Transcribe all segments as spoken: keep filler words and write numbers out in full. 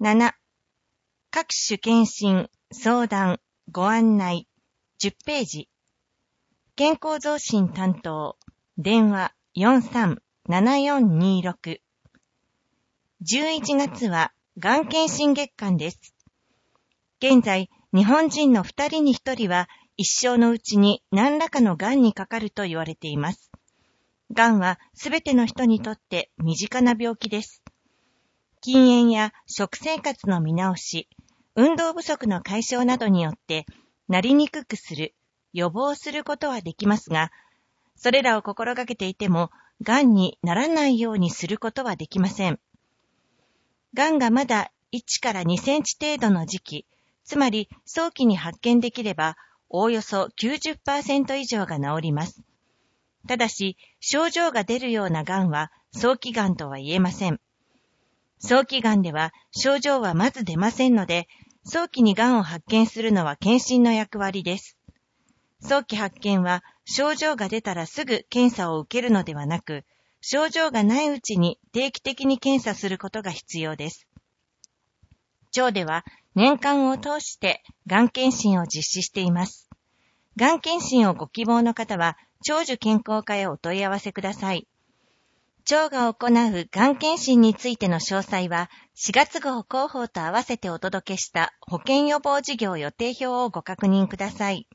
なな、各種検診、相談、ご案内、じゅっページ。健康増進担当、電話 よんさんななよんにろく。じゅういちがつは、がん検診月間です。現在、日本人のふたりにひとりは、一生のうちに何らかのがんにかかると言われています。がんはすべての人にとって身近な病気です。禁煙や食生活の見直し、運動不足の解消などによって、なりにくくする、予防することはできますが、それらを心がけていても、がんにならないようにすることはできません。がんがまだいちからにセンチ程度の時期、つまり早期に発見できれば、おおよそ きゅうじゅっパーセント 以上が治ります。ただし、症状が出るようながんは早期がんとは言えません。早期がんでは症状はまず出ませんので、早期にがんを発見するのは検診の役割です。早期発見は症状が出たらすぐ検査を受けるのではなく、症状がないうちに定期的に検査することが必要です。町では年間を通してがん検診を実施しています。がん検診をご希望の方は、長寿健康課へお問い合わせください。町が行うがん検診についての詳細は、しがつ号広報と合わせてお届けした保険予防事業予定表をご確認ください。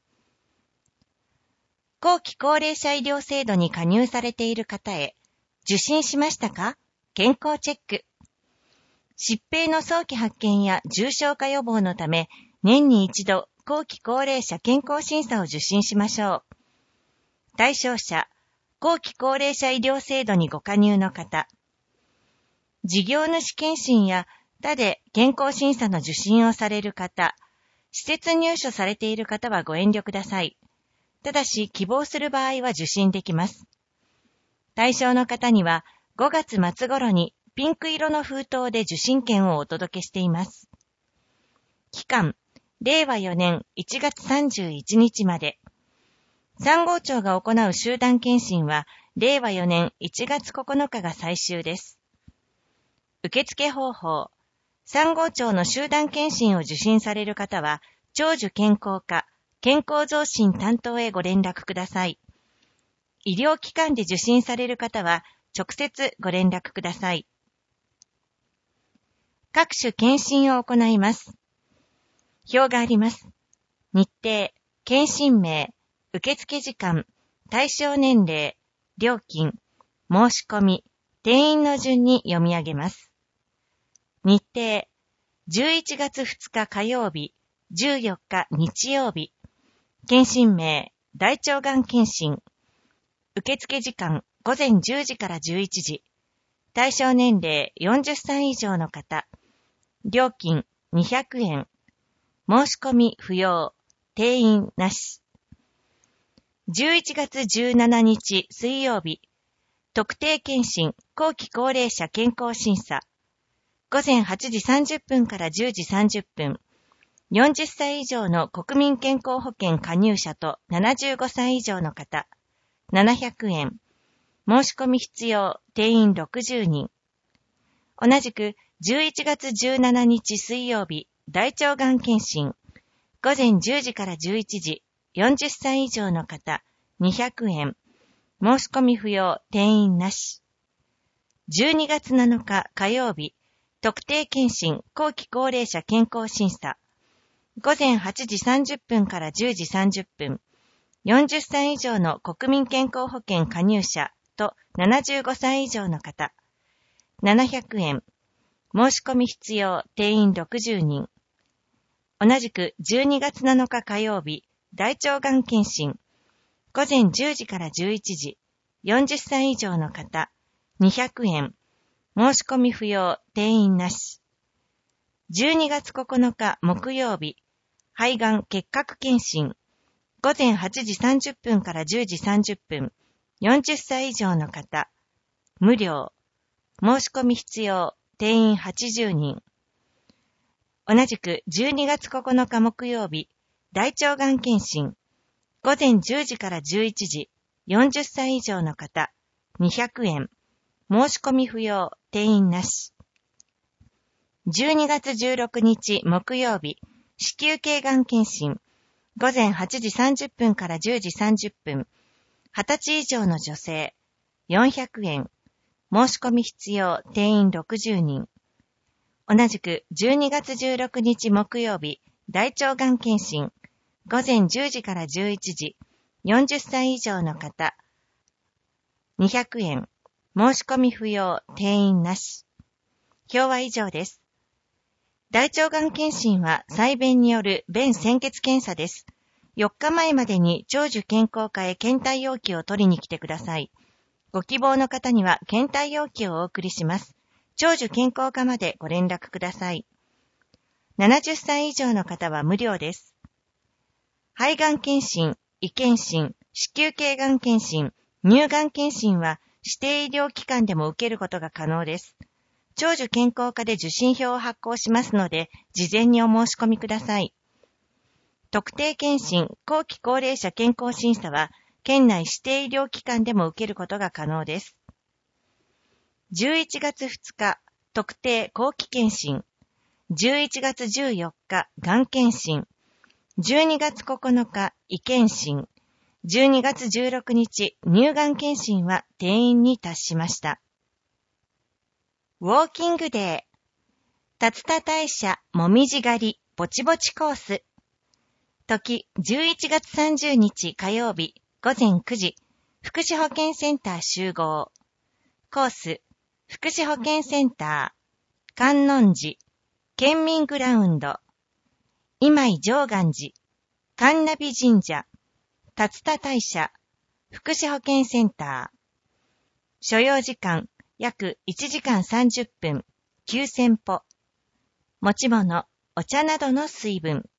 後期高齢者医療制度に加入されている方へ、受診しましたか？健康チェック。疾病の早期発見や重症化予防のため、年に一度、後期高齢者健康審査を受診しましょう。対象者、後期高齢者医療制度にご加入の方。事業主検診や他で健康審査の受診をされる方、施設入所されている方はご遠慮ください。ただし、希望する場合は受診できます。対象の方には、ごがつ末頃にピンク色の封筒で受診券をお届けしています。期間、れいわよねんいちがつさんじゅういちにちまで。さん号町が行う集団検診は、れいわよねんいちがつここのかが最終です。受付方法。さん号町の集団検診を受診される方は、長寿健康課、健康増進担当へご連絡ください。医療機関で受診される方は、直接ご連絡ください。各種検診を行います。表があります。日程、検診名、受付時間、対象年齢、料金、申し込み、定員の順に読み上げます。日程、じゅういちがつふつか火曜日、じゅうよっか日曜日。検診名、大腸がん検診。受付時間、ごぜんじゅうじからじゅういちじ。対象年齢よんじゅっさい以上の方。料金にひゃくえん。申し込み不要。定員なし。じゅういちがつじゅうしちにち水曜日。特定健診後期高齢者健康審査。ごぜんはちじさんじゅっぷんからじゅうじさんじゅっぷん。よんじゅっさい以上の国民健康保険加入者とななじゅうごさい以上の方。ななひゃくえん。申し込み必要。定員ろくじゅうにん。同じくじゅういちがつじゅうしちにち水曜日。大腸がん検診。ごぜんじゅうじからじゅういちじ。よんじゅっさい以上の方。にひゃくえん。申し込み不要。定員なし。じゅうにがつなのか火曜日。特定健診後期高齢者健康審査。ごぜんはちじさんじゅっぷんからじゅうじさんじゅっぷん。よんじゅっさい以上の国民健康保険加入者とななじゅうごさい以上の方。ななひゃくえん。申し込み必要。定員ろくじゅうにん。同じくじゅうにがつなのか火曜日。大腸がん検診。ごぜんじゅうじからじゅういちじ。よんじゅっさい以上の方。にひゃくえん。申し込み不要。定員なし。じゅうにがつここのか木曜日。肺がん結核検診。ごぜんはちじさんじゅっぷんからじゅうじさんじゅっぷん。よんじゅっさい以上の方。無料。申し込み必要。定員はちじゅうにん。同じくじゅうにがつここのか木曜日。大腸がん検診。ごぜんじゅうじからじゅういちじ。よんじゅっさい以上の方。にひゃくえん。申し込み不要。定員なし。 じゅうにがつじゅうろくにち木曜日、子宮頸がん検診、ごぜんはちじさんじゅっぷんからじゅうじさんじゅっぷん、はたち以上の女性、よんひゃくえん、申し込み必要、定員ろくじゅうにん。同じくじゅうにがつじゅうろくにち木曜日、大腸がん検診、ごぜんじゅうじからじゅういちじ、よんじゅっさい以上の方、にひゃくえん、申し込み不要、定員なし。表は以上です。大腸がん検診は細便による便潜血検査です。よっかまえまでに長寿健康課へ検体容器を取りに来てください。ご希望の方には検体容器をお送りします。長寿健康課までご連絡ください。ななじゅっさい以上の方は無料です。肺がん検診、胃検診、子宮頸がん検診、乳がん検診は指定医療機関でも受けることが可能です。長寿健康課で受診票を発行しますので、事前にお申し込みください。特定健診、後期高齢者健康審査は、県内指定医療機関でも受けることが可能です。じゅういちがつふつか、特定後期健診。じゅういちがつじゅうよっか、がん検診。じゅうにがつここのか、胃検診。じゅうにがつじゅうろくにち、乳がん検診は定員に達しました。ウォーキングデー。竜田大社もみじ狩りぼちぼちコース。時じゅういちがつさんじゅうにち火曜日ごぜんくじ、福祉保健センター集合。コース、福祉保健センター、観音寺、県民グラウンド、今井上願寺、神奈美神社、竜田大社、福祉保健センター。所要時間、約いちじかんさんじゅっぷん、きゅうせんぽ。持ち物、お茶などの水分。